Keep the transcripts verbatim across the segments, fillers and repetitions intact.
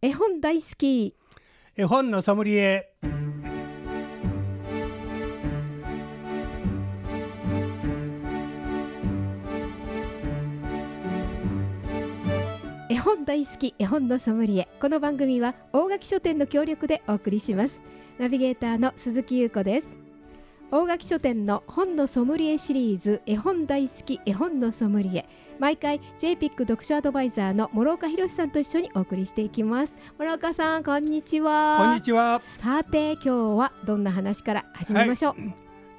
絵本大好き、 絵本のソムリエ。 絵本大好き絵本のソムリエ。この番組は大垣書店の協力でお送りします。ナビゲーターの鈴木優子です。大垣書店の本のソムリエシリーズ、絵本大好き絵本のソムリエ、毎回 ジェイピック 読書アドバイザーの諸岡博さんと一緒にお送りしていきます。諸岡さん、こんにちは。 こんにちは。 さて、今日はどんな話から始めましょう。 はい、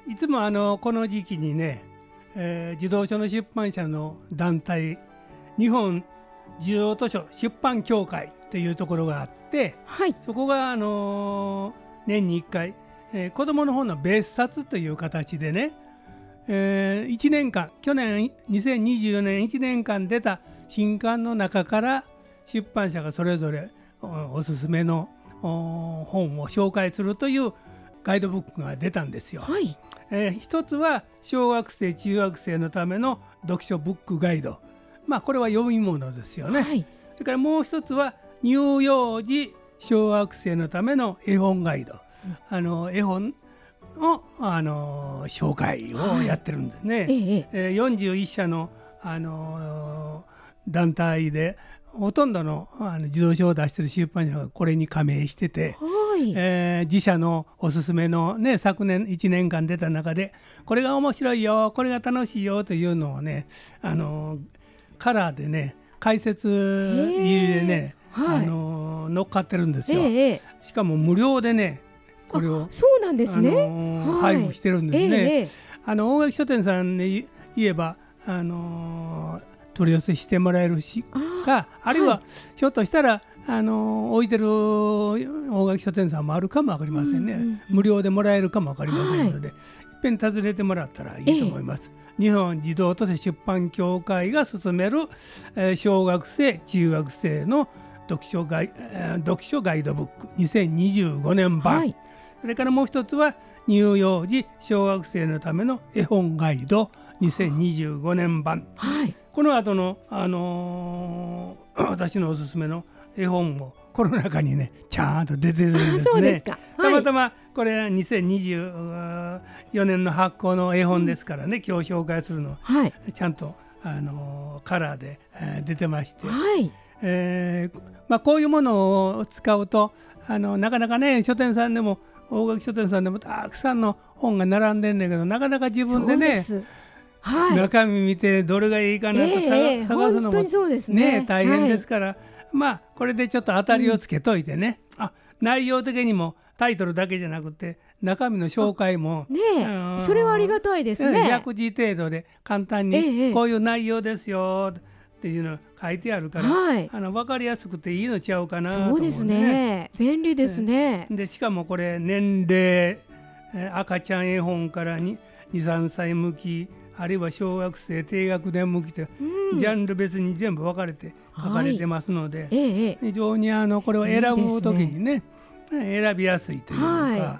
いつもあのこの時期にね、えー、児童書の出版社の団体、日本児童図書出版協会というところがあって、はい、そこが、あのー、年にいっかい、えー、子どもの本の別冊という形でね、えー、いちねんかん、去年にせんにじゅうよねんいちねんかん出た新刊の中から出版社がそれぞれ お, おすすめの本を紹介するというガイドブックが出たんですよ。はい、えー、一つは小学生中学生のための読書ブックガイド、まあこれは読み物ですよね。はい、それからもう一つは乳幼児小学生のための絵本ガイド、うん、あの絵本の、あの紹介をやってるんですね。はい、ええ、よんじゅういっしゃの、あの団体でほとんど の, あの児童書を出している出版社がこれに加盟してて、はい、えー、自社のおすすめの、ね、昨年いちねんかん出た中でこれが面白いよ、これが楽しいよというのをね、あのカラーでね、解説入りでね、はい、あの乗っかってるんですよ。しかも無料でね、これをそうなんですね、 あのーはい、配布してるんですね。えー、あの大垣書店さんに言えば、あのー、取り寄せしてもらえるしか、 あ, あるいは、はい、ひょっとしたら、あのー、置いてる大垣書店さんもあるかもわかりませんね。うんうん、無料でもらえるかもわかりませんので、はい、いっぺん訪ねてもらったらいいと思います。えー、日本児童図書出版協会が進める、えー、小学生中学生の読書ガイ、えー、読書ガイドブックにせんにじゅうごねんばん、はい、それからもう一つは乳幼児小学生のための絵本ガイドにせんにじゅうごねんばん、はい、この後の、あのー、私のおすすめの絵本もこの中にねちゃんと出てるんですね。 そうですか。はい、 たまたまこれはにせんにじゅうよねんの発行の絵本ですからね、うん、今日紹介するのは、はい、ちゃんと、あのー、カラーで、えー、出てまして、はい、えーまあ、こういうものを使うと、あのなかなかね、書店さんでも大垣書店さんでもたくさんの本が並んでんねんけど、なかなか自分でね、はい、中身見てどれがいいかなと、えー、探すのも、ねね、大変ですから、はい、まあこれでちょっと当たりをつけといてね、うん、あ内容的にもタイトルだけじゃなくて中身の紹介も、ねえ、それはありがたいですね。 ひゃくじ程度で簡単にこういう内容ですよっていうの書いてあるから、はい、あの分かりやすくていいのちゃうかなと思う、ね、 そうですね、便利ですね。 でしかもこれ年齢、赤ちゃん絵本からにさんさい向き、あるいは小学生低学年向きと、うん、ジャンル別に全部分かれて書かれてますので、はい、ええ、非常にあのこれを選ぶ時にね、いいですね、選びやすいというか、はい、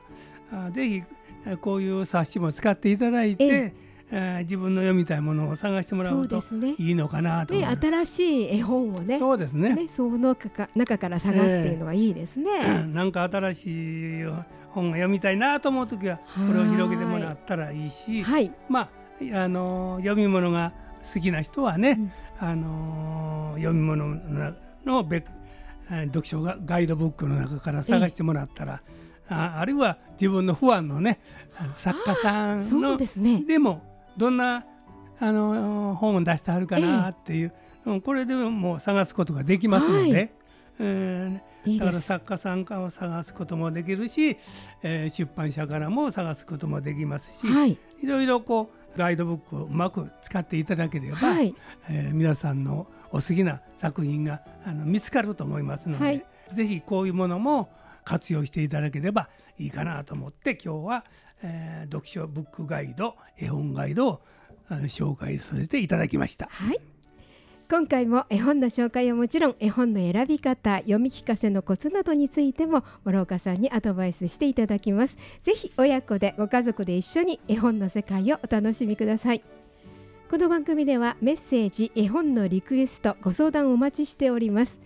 ぜひこういう冊子も使っていただいて、ええ、自分の読みたいものを探してもらうといいのかなと思います。 ね、新しい絵本をね、 そうですね、 ね、その中から探すっていうのがいいですね。えー、なんか新しい本が読みたいなと思うときはこれを広げてもらったらいいし、はい、まああの読み物が好きな人はね、うん、あの読み物の別読書ガイドブックの中から探してもらったら、えー、あ, あるいは自分のファンのね作家さんの で,、ね、でもどんなあの本を出してはるかなっていう、えー、これでもう探すことができますので、はい、えー、だから作家さんを探すこともできるし、えー、出版社からも探すこともできますし、はい、いろいろこうガイドブックをうまく使っていただければ、はい、えー、皆さんのお好きな作品があの見つかると思いますので、はい、ぜひこういうものも活用していただければいいかなと思って今日は、えー、読書ブックガイド、絵本ガイドを紹介させていただきました。 はい、今回も絵本の紹介はもちろん絵本の選び方、読み聞かせのコツなどについても諸岡さんにアドバイスしていただきます。ぜひ親子でご家族で一緒に絵本の世界をお楽しみください。この番組ではメッセージ、絵本のリクエスト、ご相談をお待ちしております。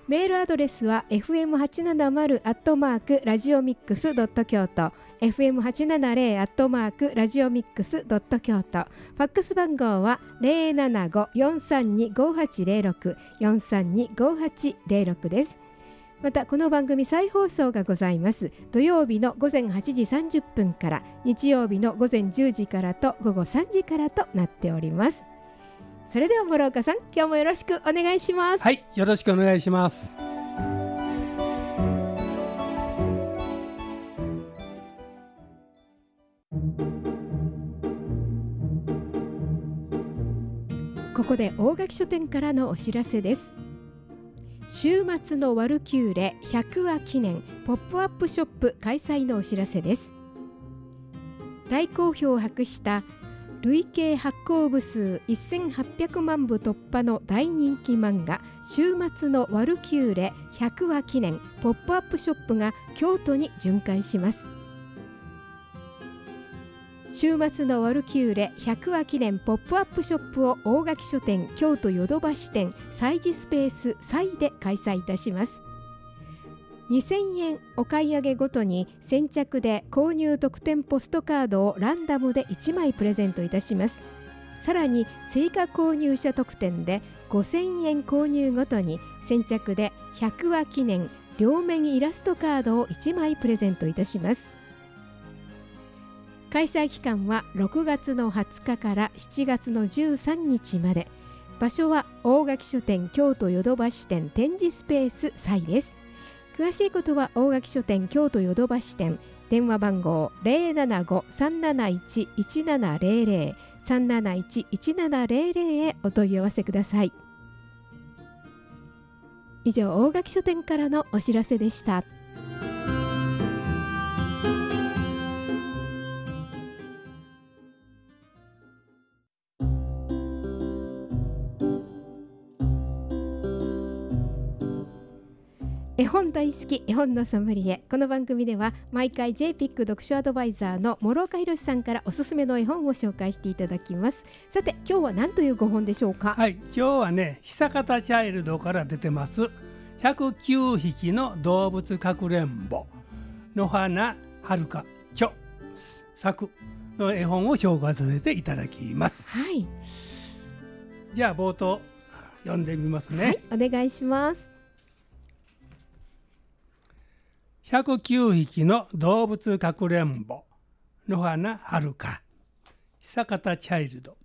メールアドレスは エフエムはちななまる アットマークラジオミックスドット京都 エフエムはちななゼロ アットマークラジオミックスドット京都。ファックス番号は ゼロななご よんさんに ごはちゼロろく よんさんに ごはちゼロろくです。またこの番組再放送がございます。土曜日の午前はちじさんじゅっぷんから、日曜日の午前じゅうじからと午後さんじからとなっております。それでは諸岡さん、今日もよろしくお願いします。 はい、よろしくお願いします。 ここで大垣書店からのお知らせです。週末のワルキューレひゃくわ記念ポップアップショップ開催のお知らせです。大好評を博した累計発行部数せんはっぴゃくまんぶ突破の大人気漫画週末のワルキューレひゃくわ記念ポップアップショップが京都に巡回します。週末のワルキューレひゃくわ記念ポップアップショップを大垣書店京都ヨドバシ店催事スペース催で開催いたします。にせんえんお買い上げごとに先着で購入特典ポストカードをランダムでいちまいプレゼントいたします。さらに追加購入者特典でごせんえん購入ごとに先着でひゃくわ記念両面イラストカードをいちまいプレゼントいたします。開催期間はろくがつのはつかからしちがつのじゅうさんにちまで。場所は大垣書店京都ヨドバシ店展示スペース催です。詳しいことは大垣書店京都ヨドバシ店電話番号 ゼロななご さんなないち いちななゼロゼロ さんなないち いちななゼロゼロ へお問い合わせください。以上、大垣書店からのお知らせでした。絵本大好き絵本のソムリエ。この番組では毎回 ジェイピック 読書アドバイザーの諸岡博さんからおすすめの絵本を紹介していただきます。さて今日は何というご本でしょうか。 はい、今日はね、久方チャイルドから出てますひゃくきゅうひきの動物かくれんぼ野花はるか著作の絵本を紹介させていただきます。 はい、 じゃあ冒頭読んでみますね。 はい、お願いします。 ひゃくきゅうひきの動物かくれんぼ野花はるか久方チャイルド。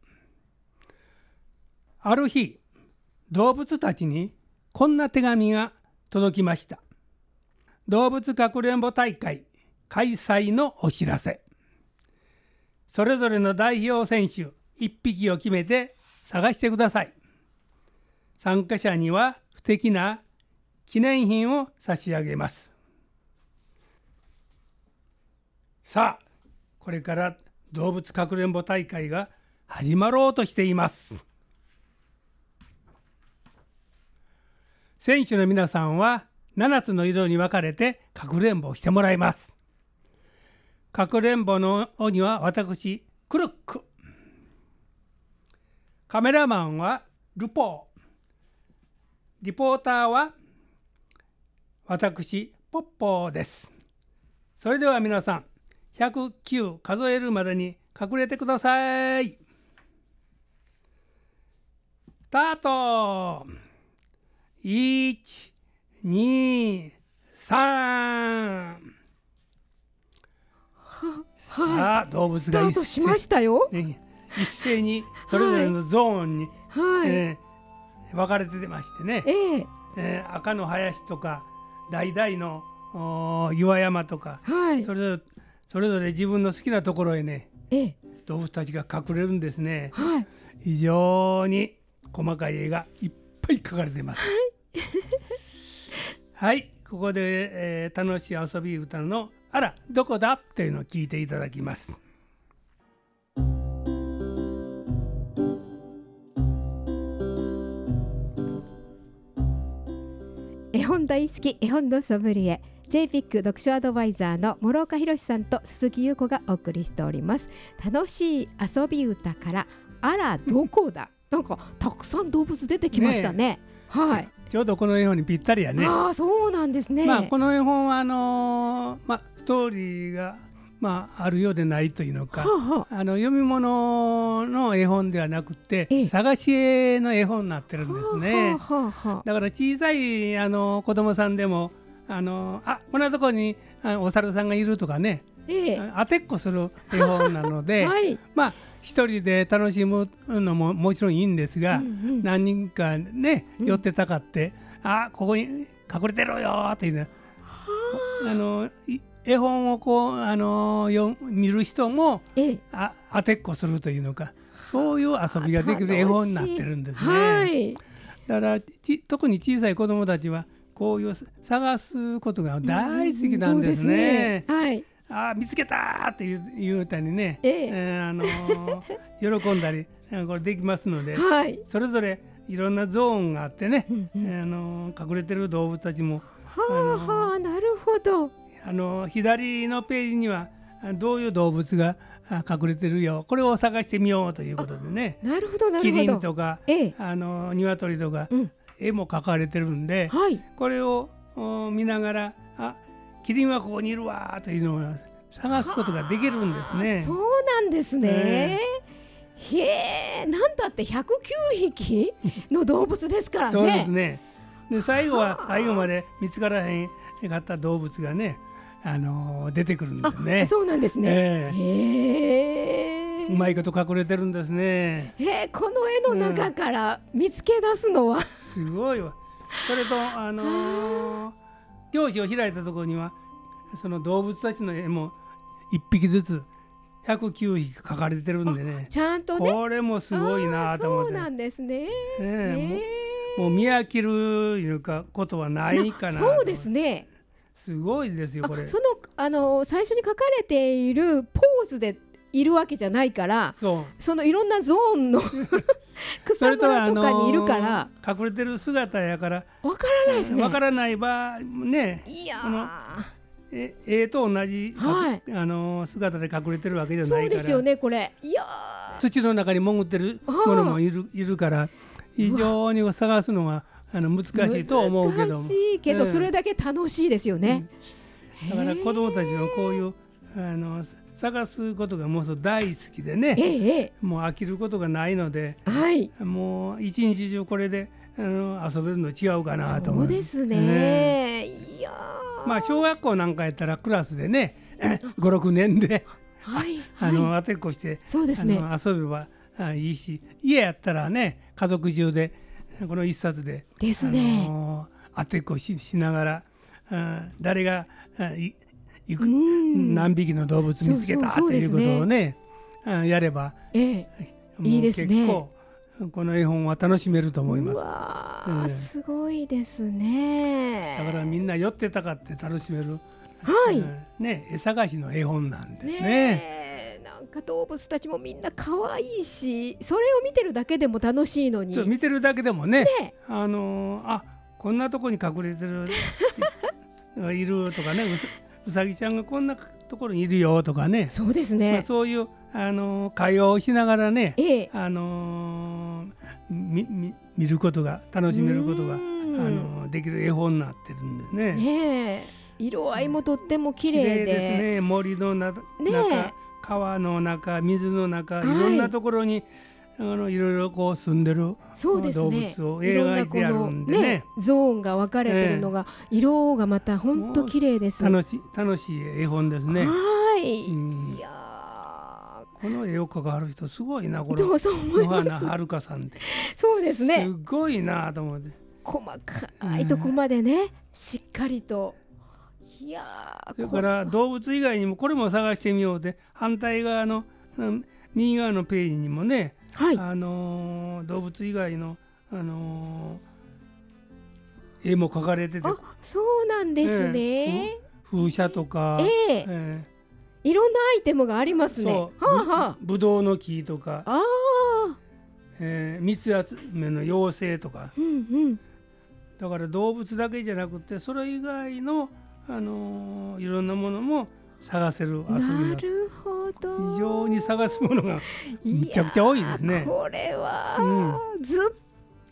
ある日、動物たちにこんな手紙が届きました。動物かくれんぼ大会開催のお知らせ。それぞれの代表選手いっぴきを決めて探してください。参加者には素敵な記念品を差し上げます。さあ、これから動物かくれんぼ大会が始まろうとしています。選手の皆さんはななつの色に分かれてかくれんぼをしてもらいます。かくれんぼの鬼は私クルック、カメラマンはルポー、リポーターは私ポッポーです。それでは皆さんひゃくきゅう数えるまでに隠れてください。スタート。いち、に、さん。さあ、動物が一斉、 スタートしましたよ、 ね、一斉にそれぞれのゾーンに、 はい、 えー、分かれてましてね、 えーえー、赤の林とか橙の岩山とか、 はい、 それぞれそれぞれ自分の好きなところへね、 ええ、 動物たちが隠れるんですね。 はい、 非常に細かい絵がいっぱい描かれています。はい、はい、ここで、えー、楽しい遊び歌のあらどこだっていうのを聞いていただきます。 絵本大好き絵本のソムリエ、ジェイピック 読書アドバイザーの諸岡博さんと鈴木優子がお送りしております。楽しい遊び歌からあらどこだ、なんかたくさん動物出てきましたね。はい、 ちょうどこの絵本にぴったりやね。 ああ、そうなんですね。 まあこの絵本はあのー、まあストーリーがまああるようでないというのか、はあはあ、あの読み物の絵本ではなくて、ええ、探し絵の絵本になってるんですね。はあはあはあ、だから小さいあの子供さんでもあのあこんなところにあお猿さんがいるとかね、ええ、当てっこする絵本なので、はい、まあ一人で楽しむのももちろんいいんですが、うんうん、何人かね寄ってたかって、うん、あここに隠れてるよっていうね、あの絵本をこうあのよ見る人も、ええ、あ当てっこするというのか、そういう遊びができる絵本になってるんですね。はい、だからち特に小さい子どもたちはこういう探すことが大好きなんですね。うん、そうですね。はい、あ見つけたって言う、言うたりね、えええーあのー、喜んだりこれできますので、はい、それぞれいろんなゾーンがあってね、うんうん、あのー、隠れてる動物たちも、 はあ、あのー、はあ、なるほど。 あの左のページにはどういう動物が隠れてるよ、これを探してみようということでね。 なるほどなるほど。 キリンとか、ええ、あの鶏とか、うん、絵も描かれてるんで、はい、これを見ながらあキリンはここにいるわというのを探すことができるんですね。 そうなんですね。へえ、なんだってひゃくきゅうひきの動物ですからね。 そうですね。で最後は最後まで見つからへんかった動物がね、あのー、出てくるんですね。 そうなんですね。えー、へえ。うまいこと隠れてるんですね。 えー、この絵の中から見つけ出すのは、うん、 すごいわ。それとあのー、表紙を開いたところにはその動物たちの絵もいっぴきずつひゃくきゅうひき描かれてるんでね。 ちゃんとね。 これもすごいなと思って。 そうなんですね。 えー、もう、もう見飽きるいうかことはないかな。 そうですね。 すごいですよこれ。 そのあの最初に書かれているポーズでいるわけじゃないから、そ, そのいろんなゾーンの草むらとかにいるから、 あのー、隠れてる姿やからわからないですね。 わからない場ね。 いやえ絵と同じ、はい、あのー、姿で隠れてるわけじゃないから。 そうですよねこれ。いや土の中に潜ってるものもいる、いるから非常に探すのがあの難しいと思うけども。 難しいけど、それだけ楽しいですよね。 うん、だから子どもたちはこういうあの探すことがもう大好きでね、ええ、もう飽きることがないので、はい、もう一日中これであの遊べるの違うかなと思う。 そうですね。ねいやまあ小学校なんかやったらクラスでねご、ろくねんで、はいはい、あの当てっこしてそうです、ね、あの遊べばいいし、家やったらね家族中でこの一冊でですね、 あの当てっこ し, しながらあ誰がいいく何匹の動物見つけたということをねやれば、ええ、いいですね。結構この絵本は楽しめると思います。 うわ、えー、すごいですね。 だからみんな寄ってたかって楽しめる、はい、ね、絵探しの絵本なんですね。 ね、なんか動物たちもみんな可愛いし、それを見てるだけでも楽しいのに。 見てるだけでも ね, ねあのー、あこんなとこに隠れてるいるとかね、う さ, うさぎちゃんがこんなところにいるよとかね。 そうですね、 まあ、そういうあのー、会話をしながらね、ええ、あのー、みみ見ることが楽しめることが、あのー、できる絵本になってるんですね。 ねえ、色合いもとっても綺麗で、綺麗ですね。森の中、ね、川の中、水の中、はい、いろんなところにあのいろいろこう住んでる動物を描いてあるんで ね, ねゾーンが分かれてるのが、えー、色がまた本当綺麗です。 楽しい楽しい絵本ですね。 はい、うん、いやこの絵を描かはる人すごいな、これ野花はるかさんってそうですね、 すごいなと思って、 細かいとこまでね、うん、しっかりと。いやそれから動物以外にもこれも探してみようで、反対側の、うん、右側のページにもね、はい、あのー、動物以外の、あのー、絵も描かれてて、あ、 そうなんですね、 えー、風車とか、 えーえー、いろんなアイテムがありますね。はあはあ、 ぶ, ぶどうの木とか、あ、えー、蜜集めの妖精とか、うんうん、だから動物だけじゃなくてそれ以外の、あのー、いろんなものも探せる遊びだ。 なるほど。 非常に探すものがめちゃくちゃ多いですね。 これは、うん、ずっ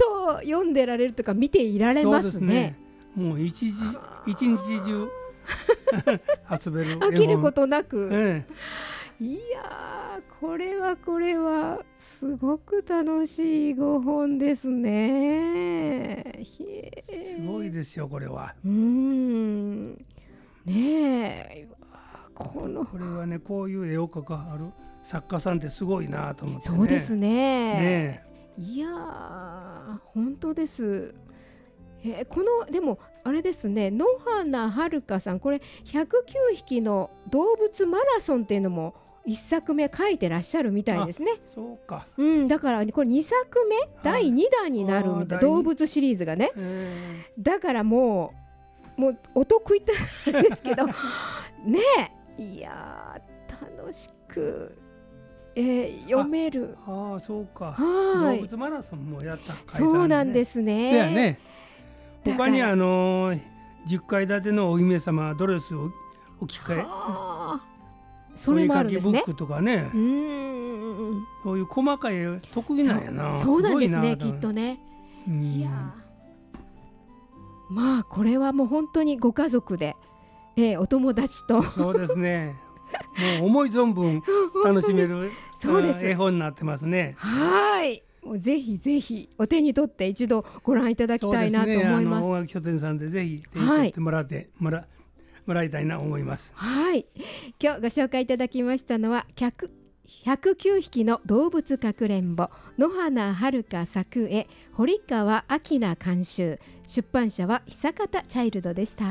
と読んでられるとか見ていられますね。そうですね。 もう一時一日中遊べる飽きることなく、 ええ、いやこれはこれはすごく楽しいご本ですね。 すごいですよこれは。 うーんねえ、このこれはね、こういう絵を描かはる作家さんってすごいなと思ってね。 そうですね。 ねいや本当です。えー、このでもあれですね、野花遥さん、これひゃくきゅうひきの動物マラソンっていうのもいっさくめ書いてらっしゃるみたいですね。 そうか、 うん、だからこれにさくめだいにだんになるみたいな、動物シリーズがね。だからもうもうお得意ってなんですけどねえ、いや楽しく、えー、読める。 ああそうか、 はい、 動物マラソンもやった、ね、 そうなんですね。 だよね。他にあのー、じゅっかい建てのお姫様ドレスを置き換え、 それもあるんですね。 お絵描きブックとかね、うーん、そういう細かい得意なんやな。 そ う, そうなんですね、きっとね。いやまあこれはもう本当にご家族で、えー、お友達とそうですね、もう思い存分楽しめるそうです絵本になってますね。 はい、もうぜひぜひお手に取って一度ご覧いただきたいなと思います。そうですね、あの大垣書店さんでぜひ手に取ってもらって、はい、もらもらいたいなと思います。 はい、今日ご紹介いただきましたのはひゃくきゅうひきの動物かくれんぼ、野花遥作絵、堀川明菜監修、出版社は久方チャイルドでした。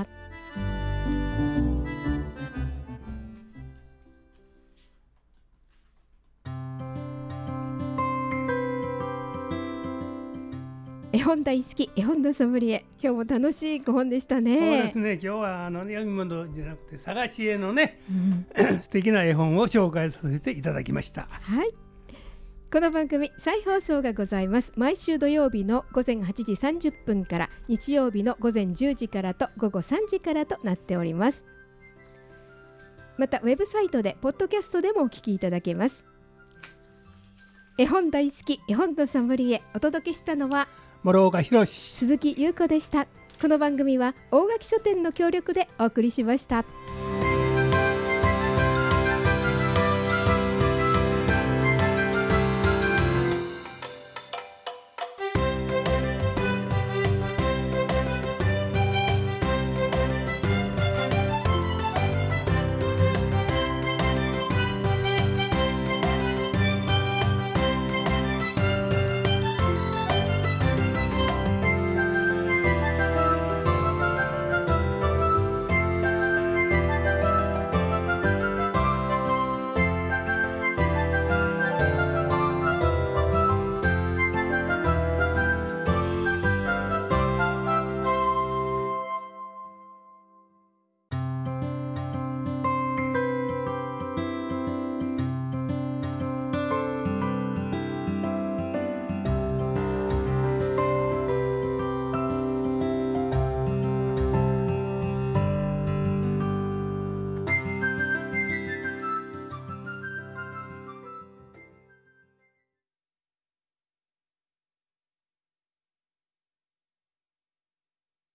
絵本大好き、絵本のソムリエ、今日も楽しいご本でしたね。 そうですね、今日はあの読み物じゃなくて探し絵のね、うん、素敵な絵本を紹介させていただきました。 はい、この番組再放送がございます。毎週土曜日のごぜんはちじさんじゅっぷんから、日曜日のごぜんじゅうじからとごごさんじからとなっております。またウェブサイトでポッドキャストでもお聞きいただけます。絵本大好き、絵本のソムリエ、お届けしたのは諸岡博、 鈴木優子でした。この番組は大垣書店の協力でお送りしました。